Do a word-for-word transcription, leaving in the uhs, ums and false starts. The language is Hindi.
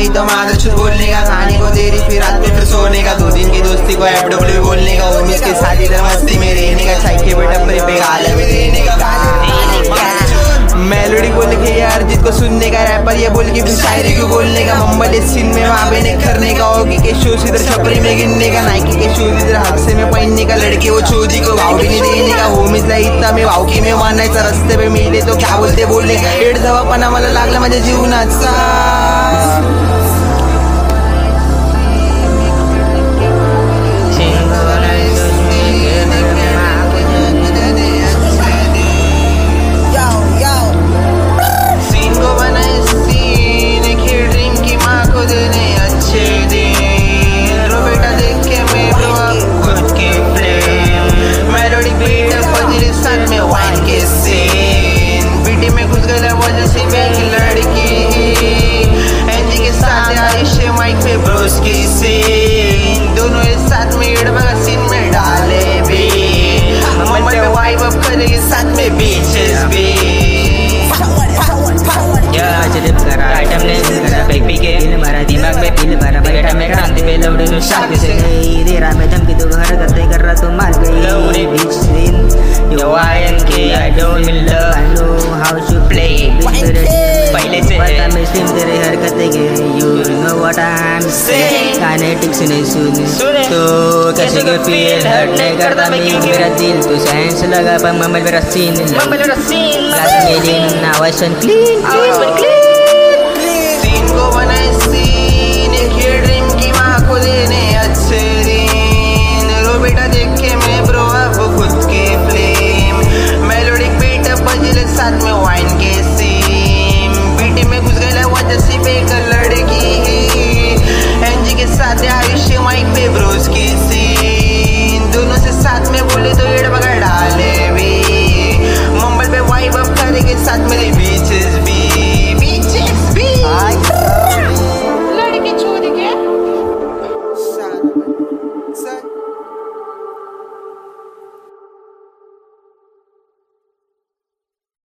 ही तो मादर छुट बोलने का, खाने को दे रही फिर रात में फिर सोने का, दो दिन की दोस्ती को एफ डब्ल्यू बोलने का, होमिस के साथ इधर मस्ती में रहने का, चाय के बेटा पे पे गाल में देने का। मेलोडी बोल के यार जिसको सुनने का, रैपर ये बोल के फिर शायरी क्यों बोलने का, मुंबई सीन में वहाँ पे ने करने का, होगी के शूज इधर छपरी में गिनने का, नाइकी के शूज इधर हादसे में पहनने का, लड़के वो चोदी को भाव भी नहीं देने का, होमिस ला इतना में भावकी में मानायचा, रस्ते पे मिले तो क्या बोलते बोलने, एड जवापणा मला लागला माझ्या जीवनाचा। दोनों एक साथ में एड बगा सीन में डाले भी, मुंबई में वाइब अप करेंगे साथ में बीचेस भी। या जलिप करा आइटम ने करा पे पी के इन मारा दिमाग में पील भरा बैठा मैं क्रांति पे लौड़े तो शांति से गई दे रहा मैं धमकी तो घर करते कर रहा तो मार गई लौड़े बीच scene yo I N K I don't mean love I know how to play पहले से पता मैं स्ट्रीम तेरे हरकतें के you know what I am saying, kinetics नहीं सुने तो कैसे के फील हर्ट नहीं करता मैं मेरा दिल तो साइंस लगा पर मम्मी मेरा सीन मेरा सीन लास्ट में दिन आवाज सुन क्लीन क्लीन सीन को बनाए